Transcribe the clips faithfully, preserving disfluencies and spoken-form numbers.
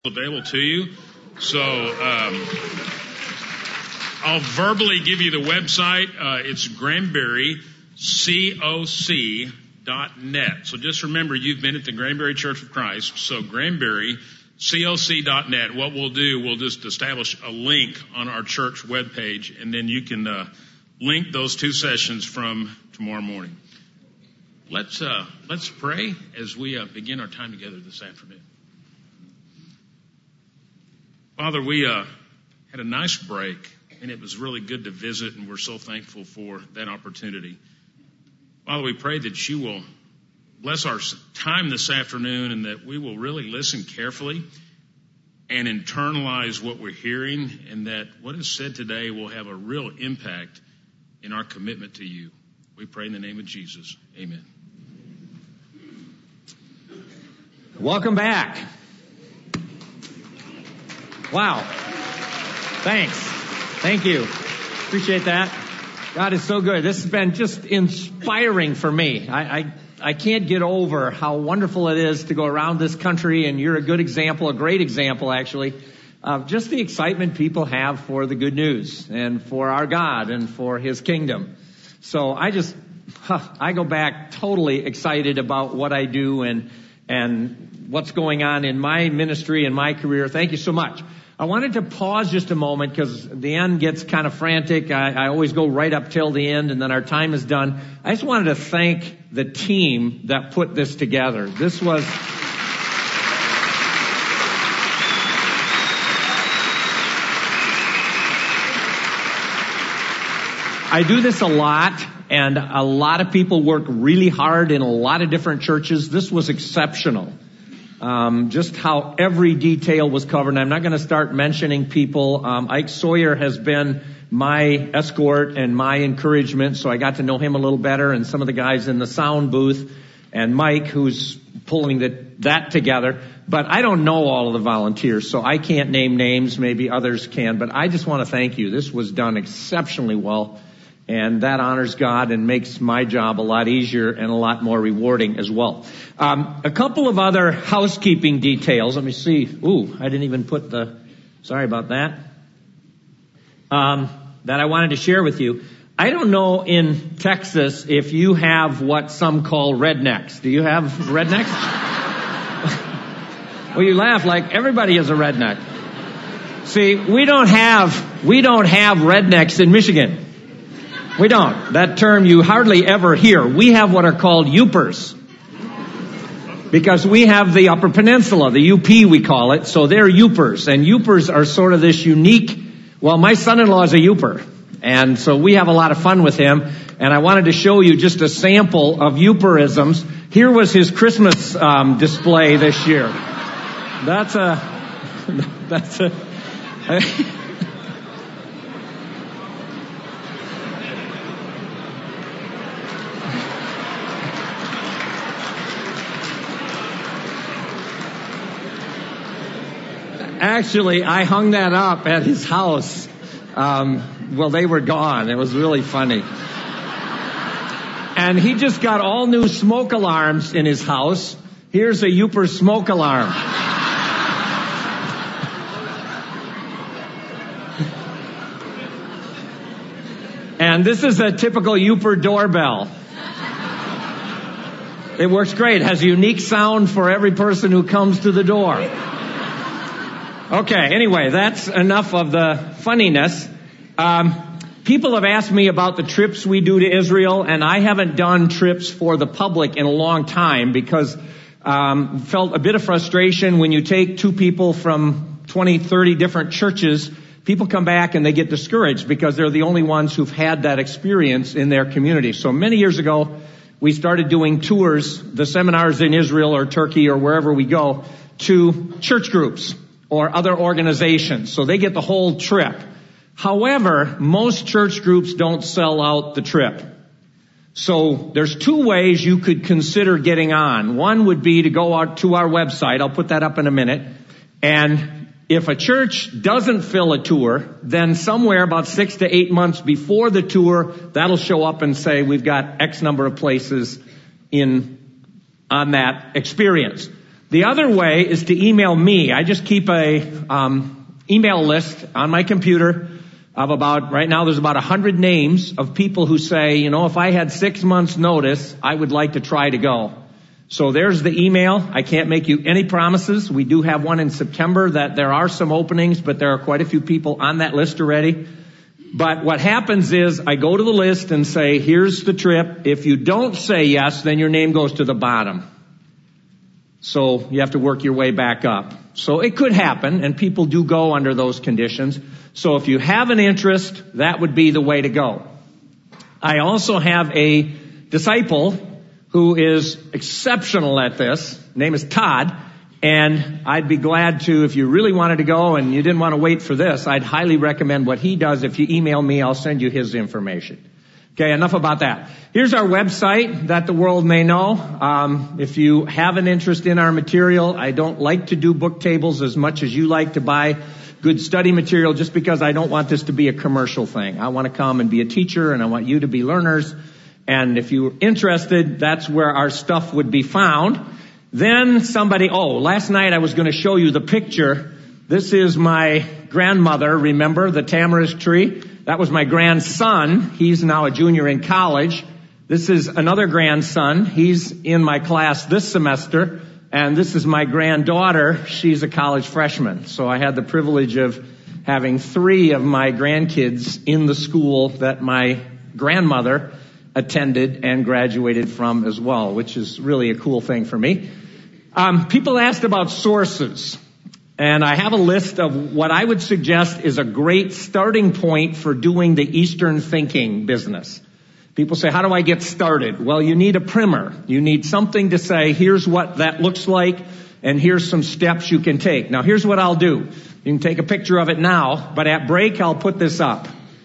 available to you. So um, I'll verbally give you the website. Uh, it's Granbury Coc dot net. So just remember, you've been at the Granbury Church of Christ. So Granbury Coc dot net. What we'll do, we'll just establish a link on our church webpage, and then you can uh, link those two sessions from tomorrow morning. Let's uh, let's pray as we uh, begin our time together this afternoon. Father, we uh, had a nice break, and it was really good to visit, and we're so thankful for that opportunity. Father, we pray that you will bless our time this afternoon and that we will really listen carefully and internalize what we're hearing, and that what is said today will have a real impact in our commitment to you. We pray in the name of Jesus. Amen. Welcome back. Wow. Thanks. Thank you. Appreciate that. God is so good. This has been just inspiring for me. I, I, I can't get over how wonderful it is to go around this country, and you're a good example, a great example actually, of just the excitement people have for the good news and for our God and for His kingdom. So I just, huh, I go back totally excited about what I do and, and what's going on in my ministry and my career. Thank you so much. I wanted to pause just a moment because the end gets kind of frantic. I, I always go right up till the end, and then our time is done. I just wanted to thank the team that put this together. This was... I do this a lot, and a lot of people work really hard in a lot of different churches. This was exceptional. Um, just how every detail was covered. And I'm not going to start mentioning people. Um, Ike Sawyer has been my escort and my encouragement, so I got to know him a little better, and some of the guys in the sound booth, and Mike, who's pulling the, that together. But I don't know all of the volunteers, so I can't name names. Maybe others can. But I just want to thank you. This was done exceptionally well. And that honors God and makes my job a lot easier and a lot more rewarding as well. Um, a couple of other housekeeping details. Let me see. Ooh, I didn't even put the, sorry about that. Um, that I wanted to share with you. I don't know in Texas if you have what some call rednecks. Do you have rednecks? Well, you laugh like everybody is a redneck. See, we don't have, we don't have rednecks in Michigan. We don't. That term you hardly ever hear. We have what are called Yoopers. Because we have the Upper Peninsula, the U P we call it, so they're Yoopers. And Yoopers are sort of this unique, well, my son-in-law is a Yooper. And so we have a lot of fun with him. And I wanted to show you just a sample of Yooperisms. Here was his Christmas um, display this year. That's a, that's a, Actually, I hung that up at his house. Um, well, they were gone. It was really funny. And he just got all new smoke alarms in his house. Here's a Yooper smoke alarm. And this is a typical Yooper doorbell. It works great. It has a unique sound for every person who comes to the door. Okay, anyway, that's enough of the funniness. Um, people have asked me about the trips we do to Israel, and I haven't done trips for the public in a long time because um felt a bit of frustration when you take two people from twenty, thirty different churches. People come back and they get discouraged because they're the only ones who've had that experience in their community. So many years ago, we started doing tours, the seminars in Israel or Turkey or wherever we go, to church groups or other organizations. So they get the whole trip. However, most church groups don't sell out the trip. So there's two ways you could consider getting on. One would be to go out to our website. I'll put that up in a minute. And if a church doesn't fill a tour, then somewhere about six to eight months before the tour, that'll show up and say we've got X number of places in on that experience. The other way is to email me. I just keep a um, email list on my computer of about, right now there's about one hundred names of people who say, you know, if I had six months notice, I would like to try to go. So there's the email. I can't make you any promises. We do have one in September that there are some openings, but there are quite a few people on that list already. But what happens is I go to the list and say, here's the trip. If you don't say yes, then your name goes to the bottom. So you have to work your way back up. So it could happen, and people do go under those conditions. So if you have an interest, that would be the way to go. I also have a disciple who is exceptional at this. His name is Todd. And I'd be glad to, if you really wanted to go and you didn't want to wait for this, I'd highly recommend what he does. If you email me, I'll send you his information. Okay, enough about that. Here's our website that the world may know. Um, if you have an interest in our material, I don't like to do book tables as much as you like to buy good study material, just because I don't want this to be a commercial thing. I want to come and be a teacher, and I want you to be learners. And if you're interested, that's where our stuff would be found. Then somebody, oh, last night I was going to show you the picture. This is my grandmother, remember, the tamarisk tree? That was my grandson. He's now a junior in college. This is another grandson. He's in my class this semester. And this is my granddaughter. She's a college freshman. So I had the privilege of having three of my grandkids in the school that my grandmother attended and graduated from as well, which is really a cool thing for me. Um, people asked about sources. And I have a list of what I would suggest is a great starting point for doing the Eastern thinking business. People say, how do I get started? Well, you need a primer. You need something to say, here's what that looks like, and here's some steps you can take. Now, here's what I'll do. You can take a picture of it now, but at break, I'll put this up.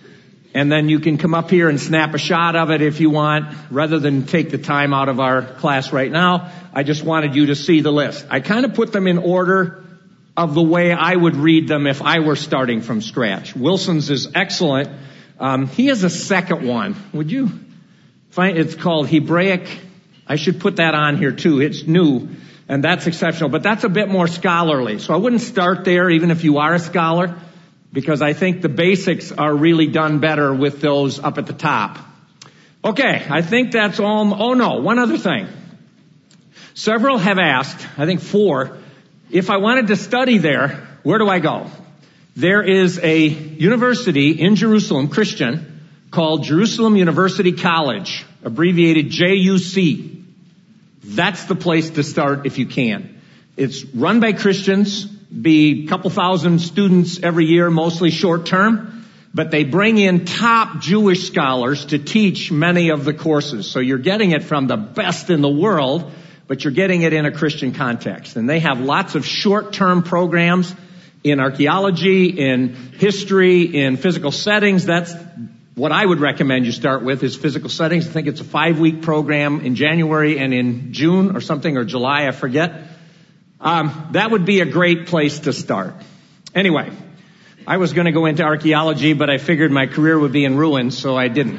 And then you can come up here and snap a shot of it if you want, rather than take the time out of our class right now. I just wanted you to see the list. I kind of put them in order of the way I would read them if I were starting from scratch. Wilson's is excellent. Um, he has a second one. Would you find, it's called Hebraic. I should put that on here too. It's new, and that's exceptional, but that's a bit more scholarly. So I wouldn't start there even if you are a scholar, because I think the basics are really done better with those up at the top. Okay, I think that's all. Oh no, one other thing. Several have asked, I think four, if I wanted to study there, where do I go? There is a university in Jerusalem, Christian, called Jerusalem University College, abbreviated J U C. That's the place to start if you can. It's run by Christians, be a couple thousand students every year, mostly short term, but they bring in top Jewish scholars to teach many of the courses. So you're getting it from the best in the world, but you're getting it in a Christian context. And they have lots of short-term programs in archaeology, in history, in physical settings. That's what I would recommend you start with, is physical settings. I think it's a five-week program in January and in June or something, or July, I forget. Um, that would be a great place to start. Anyway, I was going to go into archaeology, but I figured my career would be in ruins, so I didn't.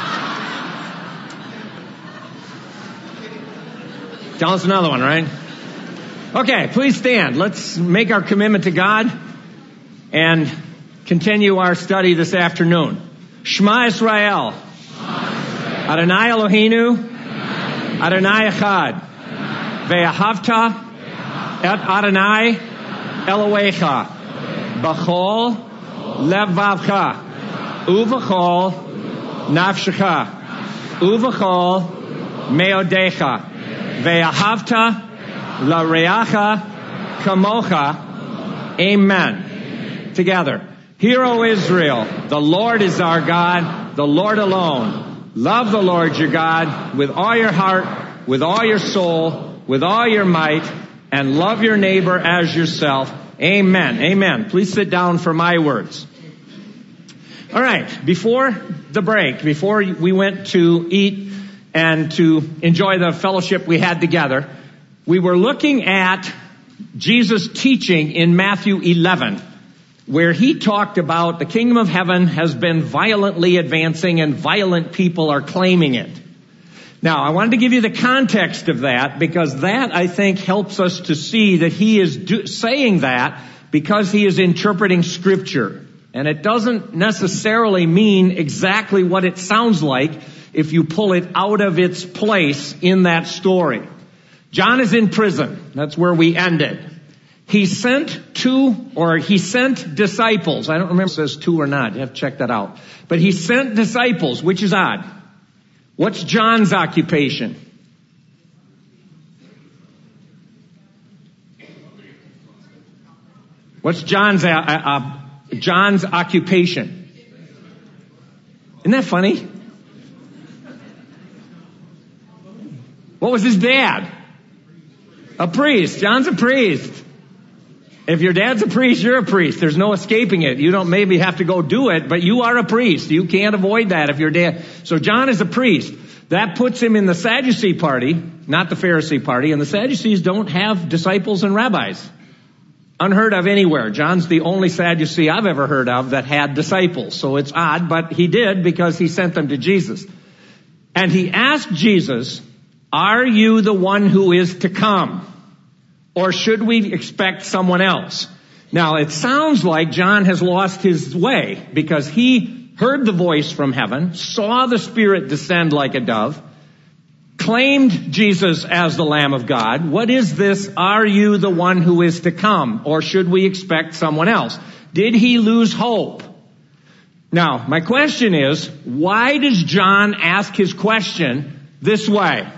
Tell us another one, right? Okay, please stand. Let's make our commitment to God and continue our study this afternoon. Shema Israel. Adonai Eloheinu. Adonai Echad. Ve'ahavta et Adonai Elohecha. B'chol levavcha. Uv'chol nafshecha. Uv'chol meodecha. Ve'ahavta Lareacha kamocha. Amen. Together. Hear, O Israel, the Lord is our God, the Lord alone. Love the Lord your God with all your heart, with all your soul, with all your might, and love your neighbor as yourself. Amen. Amen. Please sit down for my words. All right. Before the break, before we went to eat and to enjoy the fellowship we had together, we were looking at Jesus' teaching in Matthew eleven, where he talked about the kingdom of heaven has been violently advancing and violent people are claiming it. Now, I wanted to give you the context of that because that, I think, helps us to see that he is do- saying that because he is interpreting Scripture. And it doesn't necessarily mean exactly what it sounds like if you pull it out of its place in that story. John is in prison. That's where we ended. He sent two, or he sent disciples. I don't remember if it says two or not. You have to check that out. But he sent disciples, which is odd. What's John's occupation? What's John's uh, uh, John's occupation? Isn't that funny? What was his dad? A priest. John's a priest. If your dad's a priest, you're a priest. There's no escaping it. You don't maybe have to go do it, but you are a priest. You can't avoid that if your dad. So John is a priest. That puts him in the Sadducee party, not the Pharisee party, and the Sadducees don't have disciples and rabbis. Unheard of anywhere. John's the only Sadducee I've ever heard of that had disciples. So it's odd, but he did because he sent them to Jesus. And he asked Jesus, "Are you the one who is to come? Or should we expect someone else?" Now, it sounds like John has lost his way because he heard the voice from heaven, saw the Spirit descend like a dove, claimed Jesus as the Lamb of God. What is this? Are you the one who is to come? Or should we expect someone else? Did he lose hope? Now, my question is, why does John ask his question this way?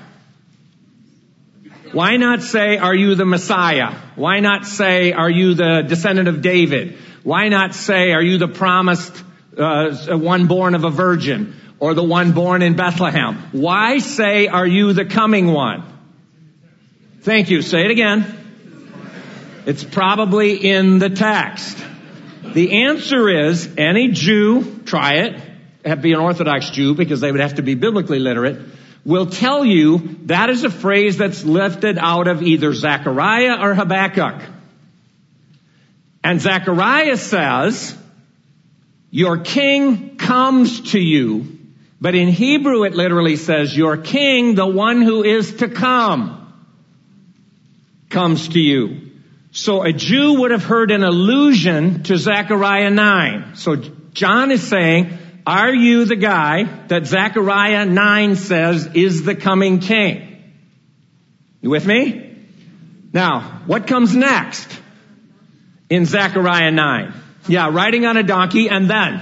Why not say, "Are you the Messiah?" Why not say, "Are you the descendant of David?" Why not say, "Are you the promised uh, one born of a virgin?" Or the one born in Bethlehem? Why say, "Are you the coming one?" Thank you. Say it again. It's probably in the text. The answer is, any Jew, try it, have to be an Orthodox Jew because they would have to be biblically literate, will tell you that is a phrase that's lifted out of either Zechariah or Habakkuk. And Zechariah says, "Your king comes to you." But in Hebrew it literally says, "Your king, the one who is to come, comes to you." So a Jew would have heard an allusion to Zechariah nine. So John is saying, are you the guy that Zechariah nine says is the coming king? You with me? Now, what comes next in Zechariah nine? Yeah, riding on a donkey, and then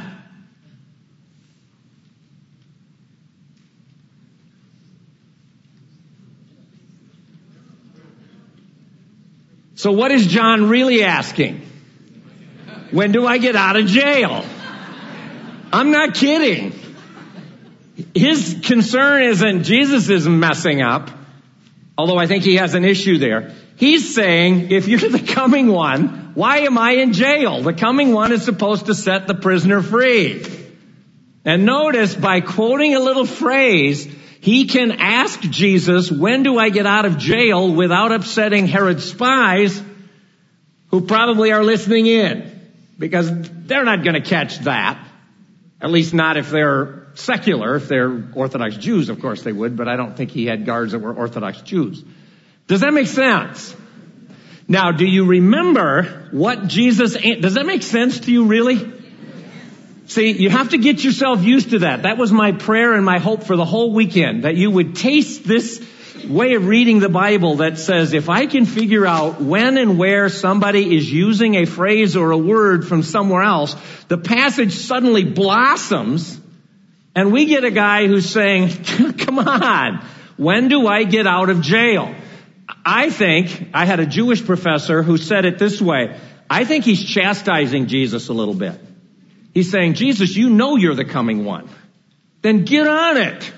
so what is John really asking? When do I get out of jail? I'm not kidding. His concern isn't Jesus isn't messing up, although I think he has an issue there. He's saying, if you're the coming one, why am I in jail? The coming one is supposed to set the prisoner free. And notice, by quoting a little phrase, he can ask Jesus, when do I get out of jail, without upsetting Herod's spies, who probably are listening in, because they're not going to catch that. At least not if they're secular. If they're Orthodox Jews, of course they would, but I don't think he had guards that were Orthodox Jews. Does that make sense? Now, do you remember what Jesus, does that make sense to you, really? See, you have to get yourself used to that. That was my prayer and my hope for the whole weekend, that you would taste this way of reading the Bible that says, if I can figure out when and where somebody is using a phrase or a word from somewhere else, the passage suddenly blossoms, and we get a guy who's saying, come on, when do I get out of jail? I think, I had a Jewish professor who said it this way, I think he's chastising Jesus a little bit. He's saying, Jesus, you know you're the coming one. Then get on it.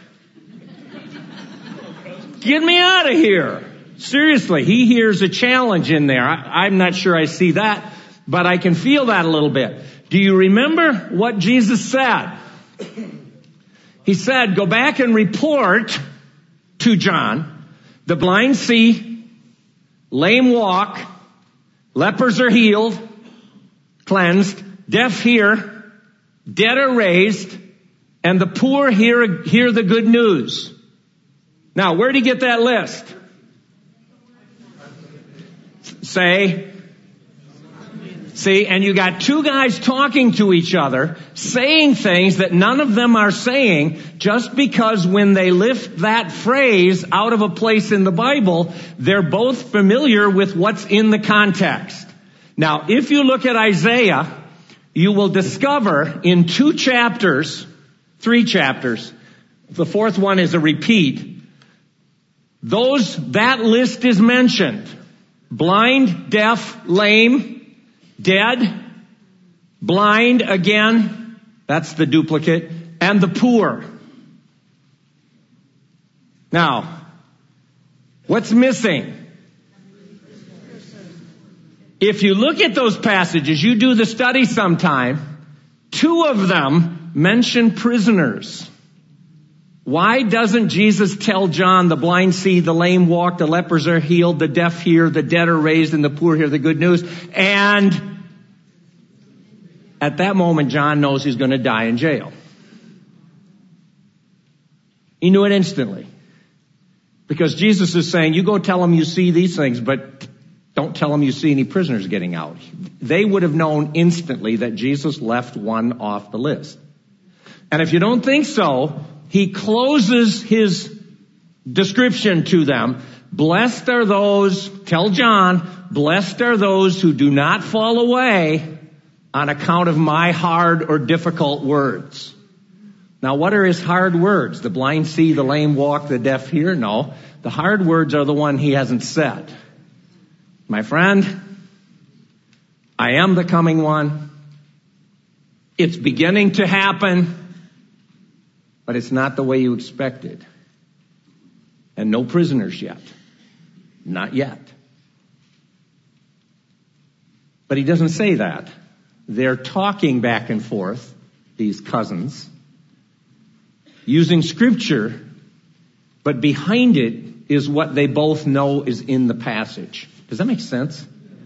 Get me out of here. Seriously, he hears a challenge in there. I, I'm not sure I see that, but I can feel that a little bit. Do you remember what Jesus said? He said, go back and report to John, the blind see, lame walk, lepers are healed, cleansed, deaf hear, dead are raised, and the poor hear, hear the good news. Now, where did he get that list? Say, see, and you got two guys talking to each other, saying things that none of them are saying, just because when they lift that phrase out of a place in the Bible, they're both familiar with what's in the context. Now, if you look at Isaiah, you will discover in two chapters, three chapters, the fourth one is a repeat, those, that list is mentioned. Blind, deaf, lame, dead, blind again, that's the duplicate, and the poor. Now, what's missing? If you look at those passages, you do the study sometime, two of them mention prisoners. Why doesn't Jesus tell John, the blind see, the lame walk, the lepers are healed, the deaf hear, the dead are raised, and the poor hear the good news? And at that moment, John knows he's going to die in jail. He knew it instantly. Because Jesus is saying, you go tell them you see these things, but don't tell them you see any prisoners getting out. They would have known instantly that Jesus left one off the list. And if you don't think so, he closes his description to them. Blessed are those, tell John, blessed are those who do not fall away on account of my hard or difficult words. Now, what are his hard words? The blind see, the lame walk, the deaf hear? No. The hard words are the one he hasn't said. My friend, I am the coming one. It's beginning to happen. But it's not the way you expected. And no prisoners yet. Not yet. But he doesn't say that. They're talking back and forth, these cousins, using scripture, but behind it is what they both know is in the passage. Does that make sense?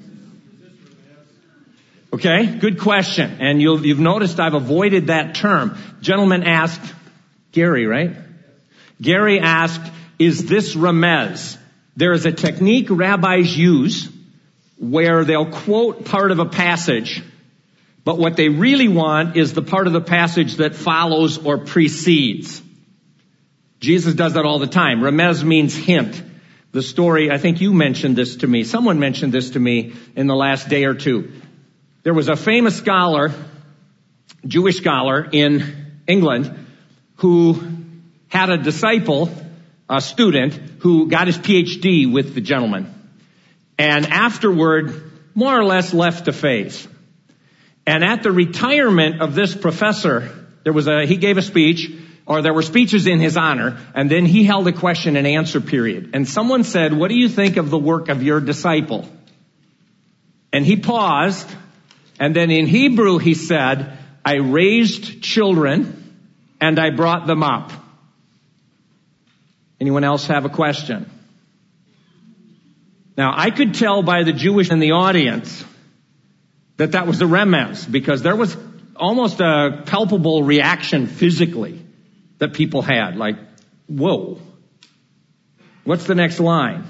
Okay, good question. And you'll, you've noticed I've avoided that term. Gentleman asked, Gary, right? Gary asked, is this remez? There is a technique rabbis use where they'll quote part of a passage, but what they really want is the part of the passage that follows or precedes. Jesus does that all the time. Remez means hint. The story, I think you mentioned this to me. Someone mentioned this to me in the last day or two. There was a famous scholar, Jewish scholar in England, who had a disciple, a student, who got his P H D with the gentleman. And afterward, more or less left the faith. And at the retirement of this professor, there was a, he gave a speech, or there were speeches in his honor, and then he held a question and answer period. And someone said, what do you think of the work of your disciple? And he paused, and then in Hebrew he said, I raised children, and I brought them up. Anyone else have a question? Now, I could tell by the Jewish in the audience that that was the remez, because there was almost a palpable reaction physically that people had, like, whoa. What's the next line?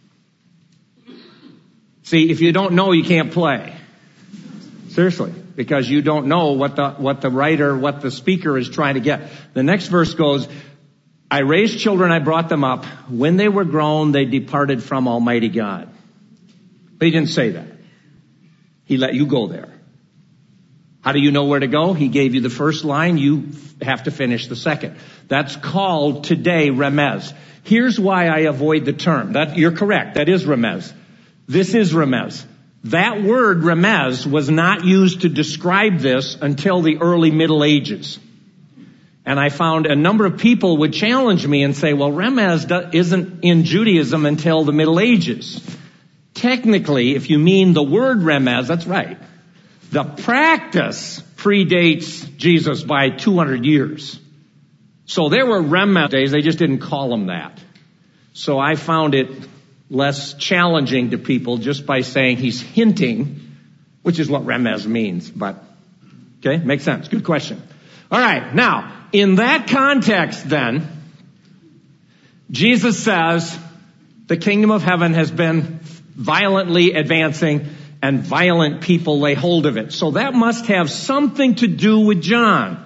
See, if you don't know, you can't play. Seriously. Because you don't know what the, what the writer, what the speaker is trying to get. The next verse goes, I raised children, I brought them up. When they were grown, they departed from Almighty God. But he didn't say that. He let you go there. How do you know where to go? He gave you the first line. You have to finish the second. That's called today remez. Here's why I avoid the term. That, you're correct. That is remez. This is remez. That word remez was not used to describe this until the early Middle Ages. And I found a number of people would challenge me and say, well, remez isn't in Judaism until the Middle Ages. Technically, if you mean the word remez, that's right. The practice predates Jesus by two hundred years. So there were remez days, they just didn't call them that. So I found it less challenging to people just by saying he's hinting, which is what remez means. But, okay, makes sense. Good question. All right, now, in that context then, Jesus says the kingdom of heaven has been violently advancing and violent people lay hold of it. So that must have something to do with John.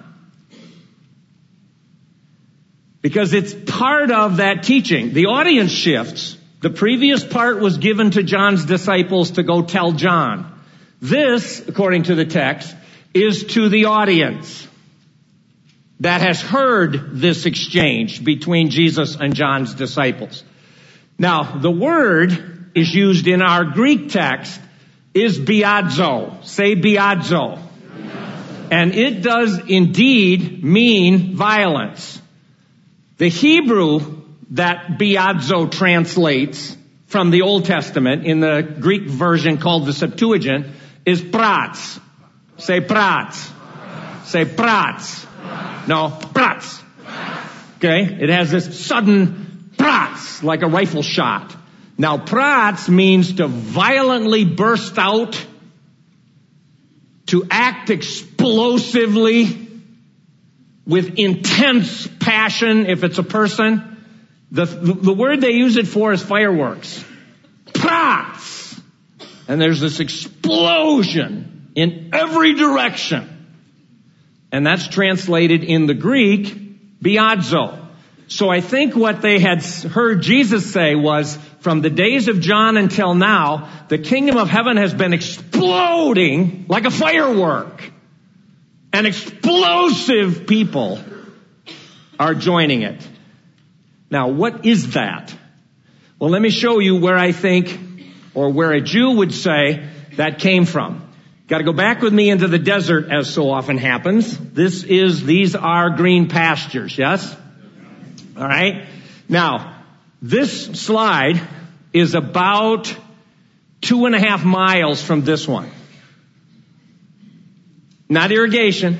Because it's part of that teaching. The audience shifts. The previous part was given to John's disciples to go tell John. This, according to the text, is to the audience that has heard this exchange between Jesus and John's disciples. Now, the word is used in our Greek text is biadzo. Say biadzo. And it does indeed mean violence. The Hebrew that biadzo translates from the Old Testament in the Greek version called the Septuagint is prats. Say prats. Say prats. No, prats. Okay? It has this sudden prats, like a rifle shot. Now, prats means to violently burst out, to act explosively, with intense passion, if it's a person. The, the word they use it for is fireworks. Prats! And there's this explosion in every direction. And that's translated in the Greek, biadzo. So I think what they had heard Jesus say was, from the days of John until now, the kingdom of heaven has been exploding like a firework. And explosive people are joining it. Now, what is that? Well, let me show you where I think, or where a Jew would say, that came from. Got to go back with me into the desert, as so often happens. This is, these are green pastures, yes? All right. Now, this slide is about two and a half miles from this one. Not irrigation.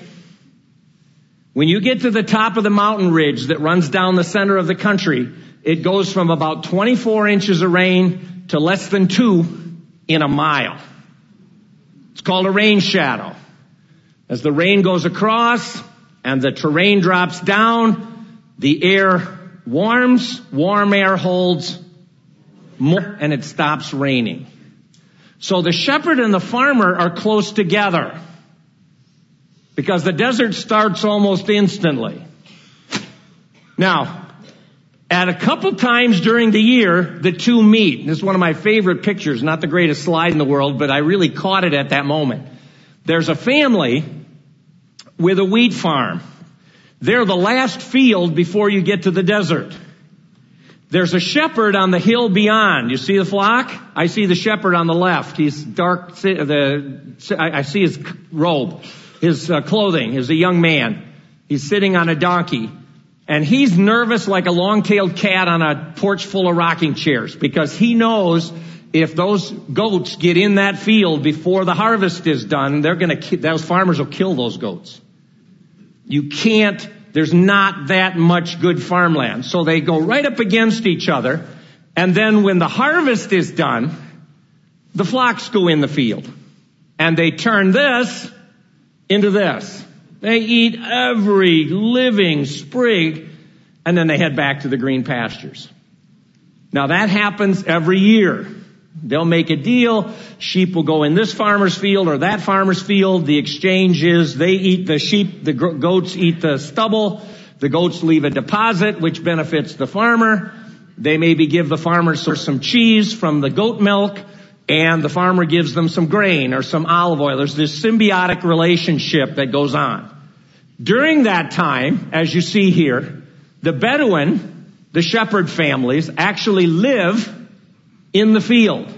When you get to the top of the mountain ridge that runs down the center of the country, it goes from about twenty-four inches of rain to less than two in a mile. It's called a rain shadow. As the rain goes across and the terrain drops down, the air warms, warm air holds more, and it stops raining. So the shepherd and the farmer are close together, because the desert starts almost instantly. Now, at a couple times during the year, the two meet. This is one of my favorite pictures, not the greatest slide in the world, but I really caught it at that moment. There's a family with a wheat farm. They're the last field before you get to the desert. There's a shepherd on the hill beyond. You see the flock? I see the shepherd on the left. He's dark, the, I see his robe. His uh, clothing is a young man. He's sitting on a donkey. And he's nervous like a long-tailed cat on a porch full of rocking chairs, because he knows if those goats get in that field before the harvest is done, they're going to, those farmers will kill those goats. You can't, there's not that much good farmland. So they go right up against each other. And then when the harvest is done, the flocks go in the field. And they turn this into this. They eat every living sprig, and then they head back to the green pastures. Now that happens every year. They'll make a deal. Sheep will go in this farmer's field or that farmer's field. The exchange is they eat the sheep, the goats eat the stubble. The goats leave a deposit, which benefits the farmer. They maybe give the farmer some cheese from the goat milk, and the farmer gives them some grain or some olive oil. There's this symbiotic relationship that goes on. During that time, as you see here, the Bedouin, the shepherd families, actually live in the field.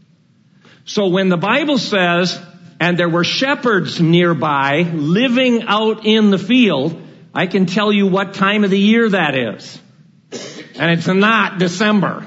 So when the Bible says, and there were shepherds nearby living out in the field, I can tell you what time of the year that is. And it's not December.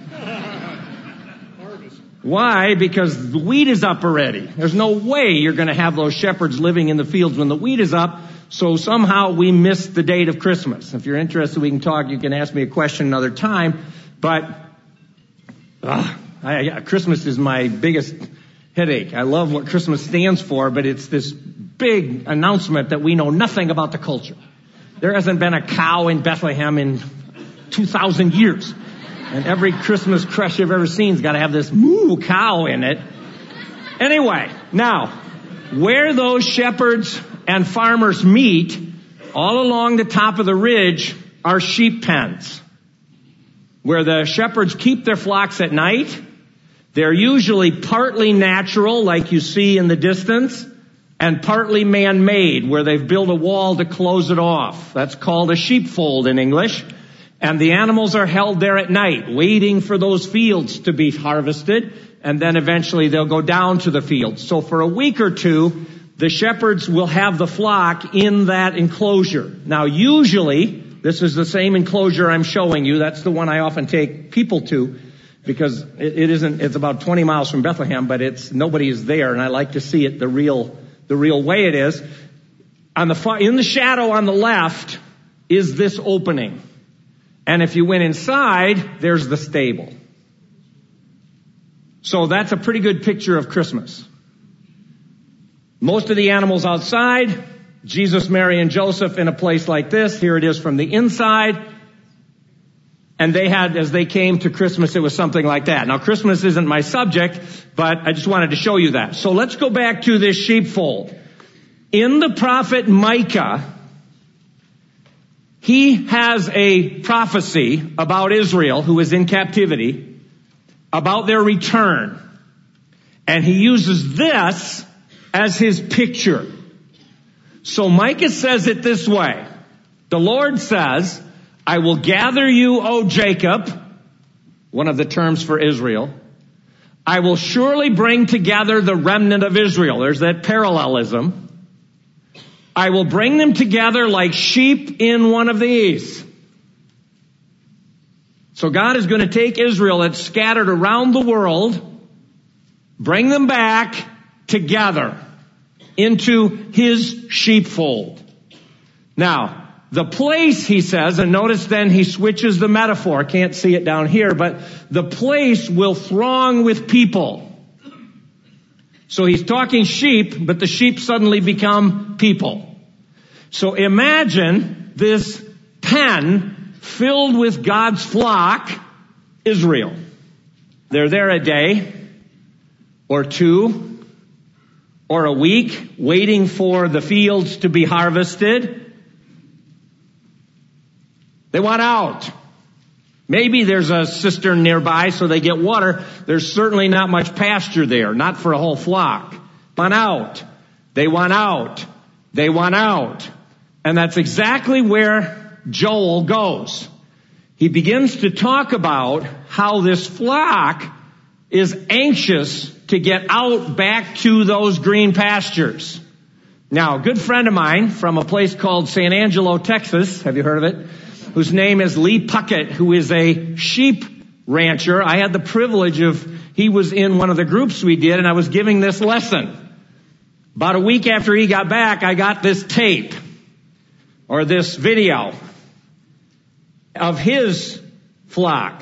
Why? Because the wheat is up already. There's no way you're going to have those shepherds living in the fields when the wheat is up. So somehow we missed the date of Christmas. If you're interested, we can talk. You can ask me a question another time. But uh, I, I, Christmas is my biggest headache. I love what Christmas stands for, but it's this big announcement that we know nothing about the culture. There hasn't been a cow in Bethlehem in two thousand years. And every Christmas crush you've ever seen's got to have this moo cow in it. Anyway, now, where those shepherds and farmers meet, all along the top of the ridge, are sheep pens, where the shepherds keep their flocks at night. They're usually partly natural, like you see in the distance, and partly man-made, where they've built a wall to close it off. That's called a sheepfold in English. And the animals are held there at night, waiting for those fields to be harvested, and then eventually they'll go down to the fields. So for a week or two, the shepherds will have the flock in that enclosure. Now usually, this is the same enclosure I'm showing you. That's the one I often take people to, because it, it isn't, it's about twenty miles from Bethlehem, but it's, nobody is there, and I like to see it the real, the real way it is. On the far, in the shadow on the left is this opening. And if you went inside, there's the stable. So that's a pretty good picture of Christmas. Most of the animals outside, Jesus, Mary, and Joseph in a place like this. Here it is from the inside. And they had, as they came to Christmas, it was something like that. Now, Christmas isn't my subject, but I just wanted to show you that. So let's go back to this sheepfold. In the prophet Micah, he has a prophecy about Israel, who is in captivity, about their return. And he uses this as his picture. So Micah says it this way. The Lord says, I will gather you, O Jacob, one of the terms for Israel. I will surely bring together the remnant of Israel. There's that parallelism. I will bring them together like sheep in one of these. So God is going to take Israel that's scattered around the world, bring them back together into his sheepfold. Now, the place, he says, and notice then he switches the metaphor. Can't see it down here, but the place will throng with people. So he's talking sheep, but the sheep suddenly become people. So imagine this pen filled with God's flock, Israel. They're there a day or two or a week waiting for the fields to be harvested. They want out. Maybe there's a cistern nearby so they get water. There's certainly not much pasture there, not for a whole flock. They want out. They want out. They want out. And that's exactly where Joel goes. He begins to talk about how this flock is anxious to get out back to those green pastures. Now, a good friend of mine from a place called San Angelo, Texas, have you heard of it? Whose name is Lee Puckett, who is a sheep rancher. I had the privilege of, he was in one of the groups we did, and I was giving this lesson. About a week after he got back, I got this tape, or this video, of his flock.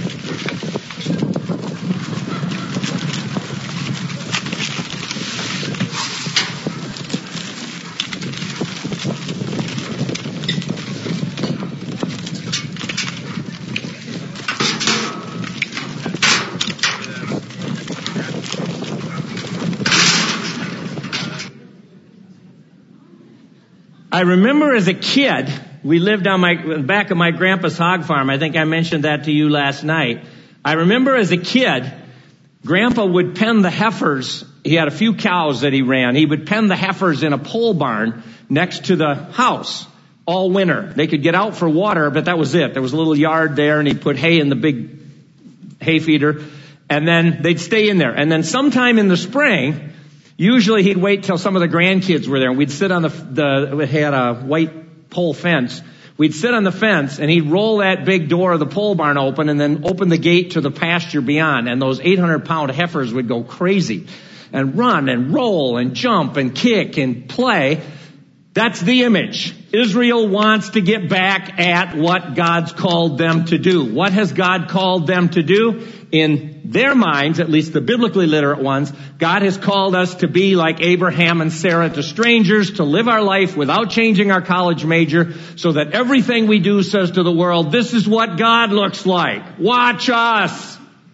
I remember as a kid, we lived on my back of my grandpa's hog farm. I think I mentioned that to you last night. I remember as a kid, Grandpa would pen the heifers. He had a few cows that he ran. He would pen the heifers in a pole barn next to the house all winter. They could get out for water, but that was it. There was a little yard there, and he'd put hay in the big hay feeder, and then they'd stay in there. And then sometime in the spring, usually he'd wait till some of the grandkids were there, and we'd sit on the, the we had a white pole fence. We'd sit on the fence, and he'd roll that big door of the pole barn open and then open the gate to the pasture beyond. And those eight hundred pound heifers would go crazy and run and roll and jump and kick and play. That's the image. Israel wants to get back at what God's called them to do. What has God called them to do? In their minds, at least the biblically literate ones, God has called us to be like Abraham and Sarah to strangers, to live our life without changing our college major, so that everything we do says to the world, this is what God looks like. Watch us.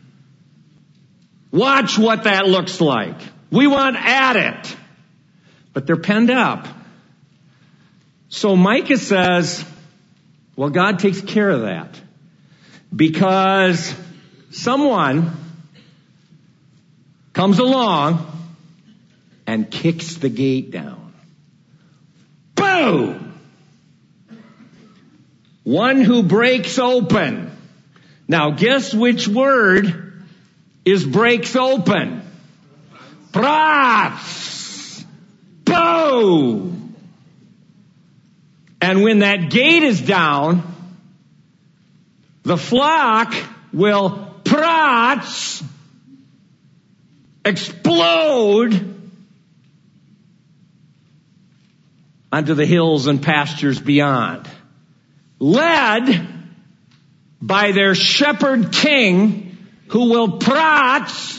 Watch what that looks like. We want at it. But they're penned up. So Micah says, well, God takes care of that. Because someone comes along and kicks the gate down. Boom! One who breaks open. Now guess which word is breaks open? Prats! Boom! And when that gate is down, the flock will prats, explode onto the hills and pastures beyond, led by their shepherd king, who will prats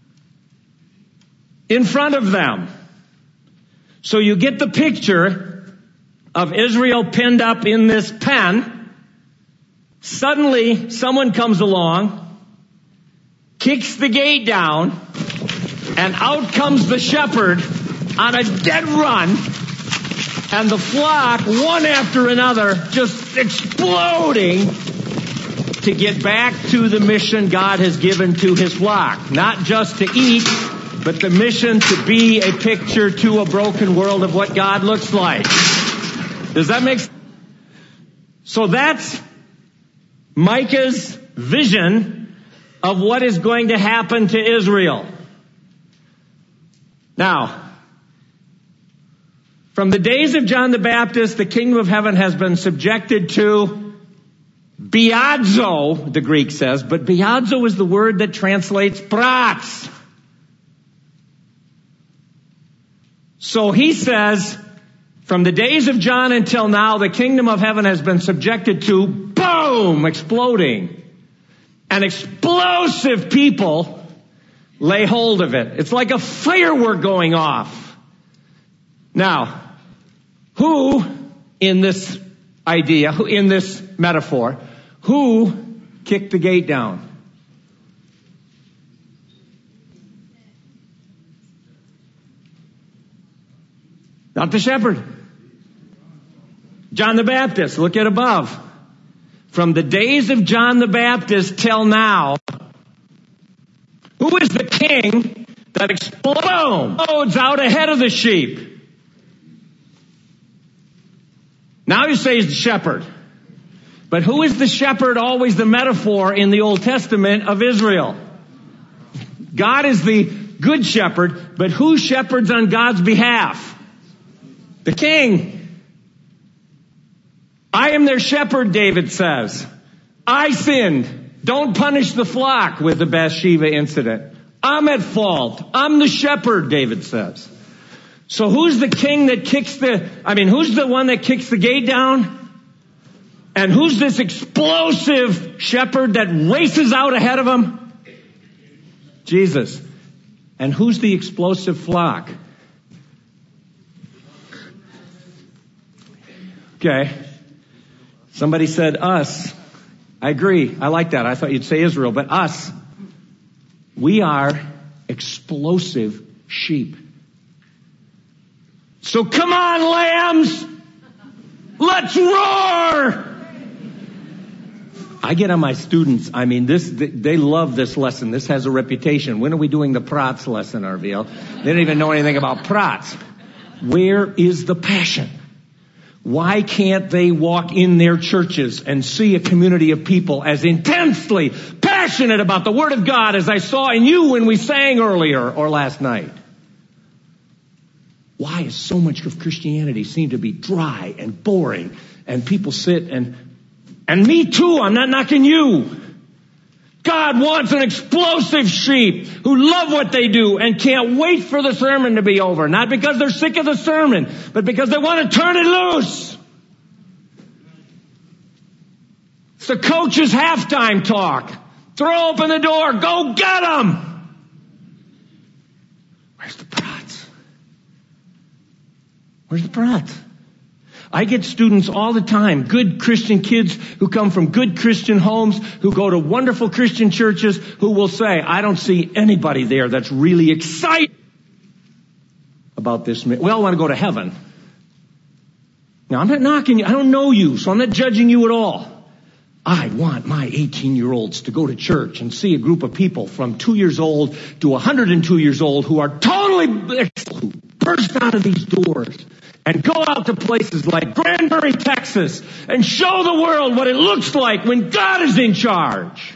in front of them. So you get the picture of Israel pinned up in this pen. Suddenly, someone comes along, kicks the gate down, and out comes the shepherd on a dead run, and the flock, one after another, just exploding to get back to the mission God has given to his flock. Not just to eat, but the mission to be a picture to a broken world of what God looks like. Does that make sense? So that's Micah's vision of what is going to happen to Israel. Now, from the days of John the Baptist, the kingdom of heaven has been subjected to biazo, the Greek says, but biazo is the word that translates prats. So he says, from the days of John until now, the kingdom of heaven has been subjected to, boom, exploding. And explosive people lay hold of it. It's like a firework going off. Now, who in this idea, who in this metaphor, who kicked the gate down? Not the shepherd. John the Baptist, look at above. From the days of John the Baptist till now, who is the king that explodes out ahead of the sheep? Now you say he's the shepherd. But who is the shepherd, always the metaphor in the Old Testament of Israel? God is the good shepherd, but who shepherds on God's behalf? The king. I am their shepherd, David says. I sinned. Don't punish the flock with the Bathsheba incident. I'm at fault. I'm the shepherd, David says. So who's the king that kicks the, I mean, who's the one that kicks the gate down? And who's this explosive shepherd that races out ahead of him? Jesus. And who's the explosive flock? Okay. Somebody said us. I agree. I like that. I thought you'd say Israel, but us. We are explosive sheep. So come on, lambs. Let's roar. I get on my students. I mean, this, they love this lesson. This has a reputation. When are we doing the Prats lesson, Arveel? They don't even know anything about Prats. Where is the passion? Why can't they walk in their churches and see a community of people as intensely passionate about the Word of God as I saw in you when we sang earlier or last night? Why is so much of Christianity seem to be dry and boring and people sit and, and me too, I'm not knocking you. God wants an explosive sheep who love what they do and can't wait for the sermon to be over. Not because they're sick of the sermon, but because they want to turn it loose. It's the coach's halftime talk. Throw open the door. Go get them. Where's the brats? Where's the brats? I get students all the time, good Christian kids who come from good Christian homes, who go to wonderful Christian churches, who will say, I don't see anybody there that's really excited about this. We all want to go to heaven. Now, I'm not knocking you. I don't know you, so I'm not judging you at all. I want my eighteen-year-olds to go to church and see a group of people from two years old to one hundred two years old who are totally, who burst out of these doors and go out to places like Granbury, Texas, and show the world what it looks like when God is in charge.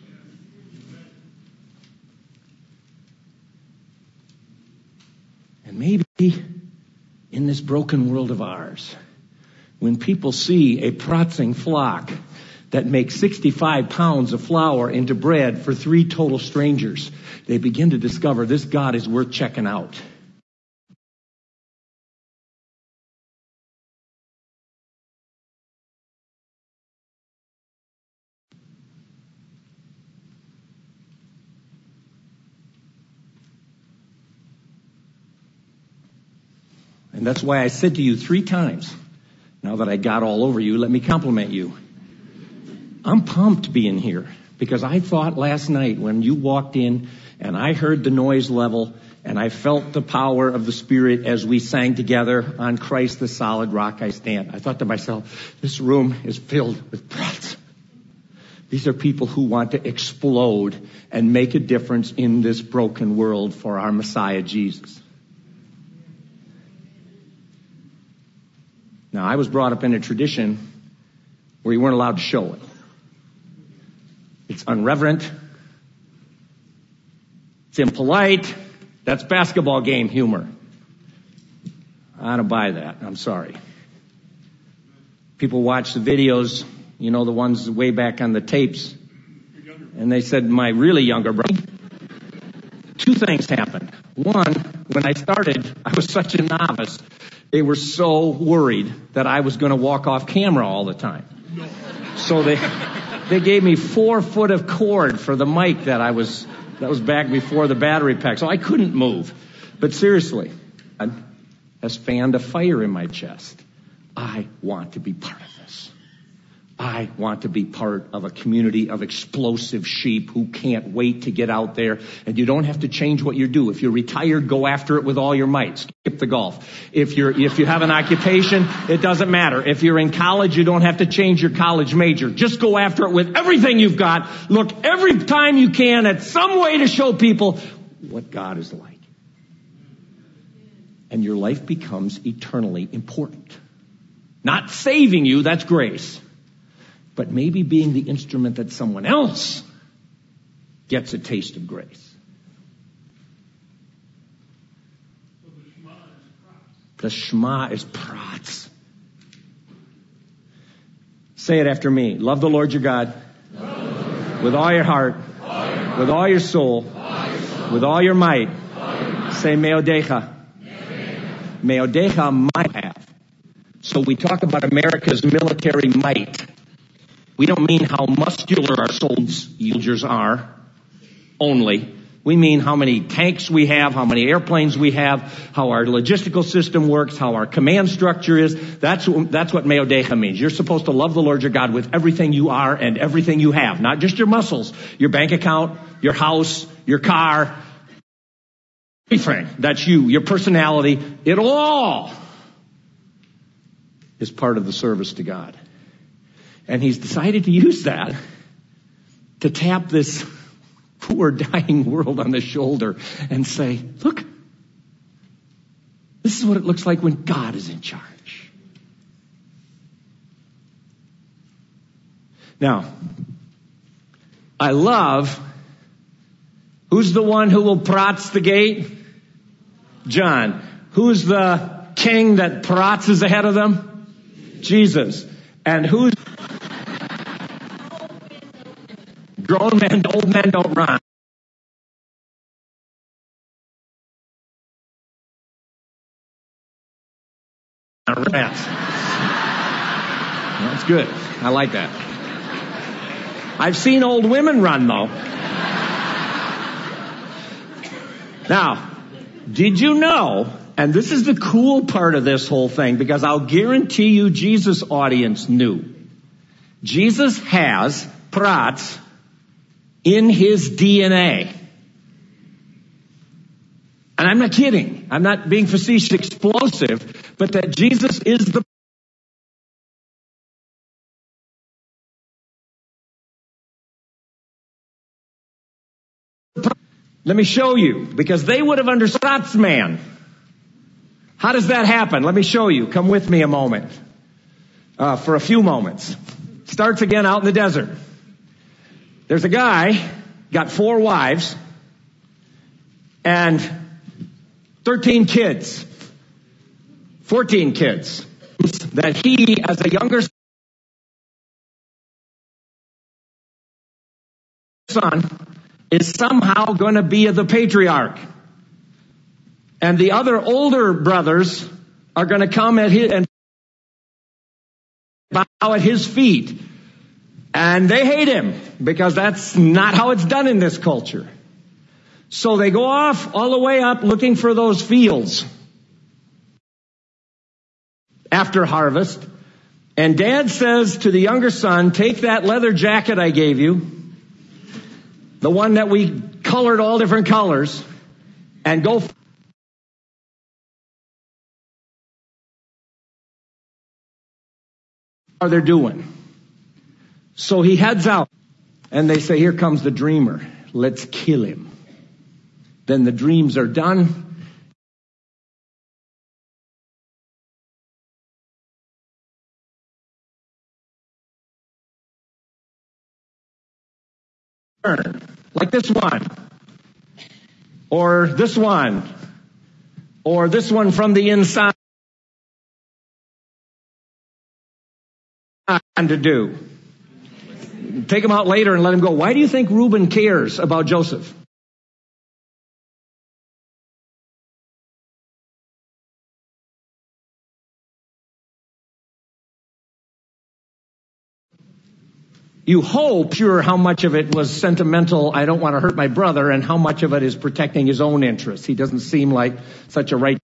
And maybe in this broken world of ours, when people see a pratzing flock that makes sixty-five pounds of flour into bread for three total strangers, they begin to discover this God is worth checking out. And that's why I said to you three times, now that I got all over you, let me compliment you. I'm pumped being here because I thought last night when you walked in and I heard the noise level and I felt the power of the Spirit as we sang together, on Christ the solid rock I stand. I thought to myself, this room is filled with brats. These are people who want to explode and make a difference in this broken world for our Messiah, Jesus. Now, I was brought up in a tradition where you weren't allowed to show it. It's unreverent. It's impolite. That's basketball game humor. I don't buy that. I'm sorry. People watch the videos, you know, the ones way back on the tapes, and they said, my really younger brother, two things happened. One, when I started, I was such a novice. They were so worried that I was going to walk off camera all the time. So they they gave me four foot of cord for the mic that I was that was back before the battery pack. So I couldn't move. But seriously, God has fanned a fire in my chest. I want to be part of this. I want to be part of a community of explosive sheep who can't wait to get out there. And you don't have to change what you do. If you're retired, go after it with all your might. Skip the golf. If you're, if you have an occupation, it doesn't matter. If you're in college, you don't have to change your college major. Just go after it with everything you've got. Look every time you can at some way to show people what God is like. And your life becomes eternally important. Not saving you, that's grace. But maybe being the instrument that someone else gets a taste of grace. The Shema is prats. Say it after me. Love the Lord your God with all your heart, with all your soul, with all your might. Say Meodecha. Meodecha might have. So we talk about America's military might. We don't mean how muscular our soldiers are only. We mean how many tanks we have, how many airplanes we have, how our logistical system works, how our command structure is. That's, that's what Meodecha means. You're supposed to love the Lord your God with everything you are and everything you have. Not just your muscles, your bank account, your house, your car, everything. That's you, your personality. It all is part of the service to God. And he's decided to use that to tap this poor dying world on the shoulder and say, look, this is what it looks like when God is in charge. Now, I love, who's the one who will prats the gate? John. Who's the king that prats is ahead of them? Jesus. And who's Grown men, old men don't run. That's, that's good. I like that. I've seen old women run, though. Now, did you know, and this is the cool part of this whole thing, because I'll guarantee you Jesus' audience knew. Jesus has prats in his D N A. And I'm not kidding. I'm not being facetious, explosive, but that Jesus is the Let me show you, because they would have understood God's man. How does that happen? Let me show you. Come with me a moment. Uh, for a few moments. Starts again out in the desert. There's a guy, got four wives, and thirteen kids. fourteen kids. That he, as a younger son, is somehow going to be the patriarch. And the other older brothers are going to come at his and bow at his feet. And they hate him because that's not how it's done in this culture. So they go off all the way up looking for those fields after harvest. And Dad says to the younger son, take that leather jacket I gave you, the one that we colored all different colors, and go. What they're doing. So he heads out, and they say, here comes the dreamer. Let's kill him. Then the dreams are done. Like this one, or this one, or this one from the inside to do. Take him out later and let him go. Why do you think Reuben cares about Joseph? You hope sure how much of it was sentimental, I don't want to hurt my brother, and how much of it is protecting his own interests. He doesn't seem like such a right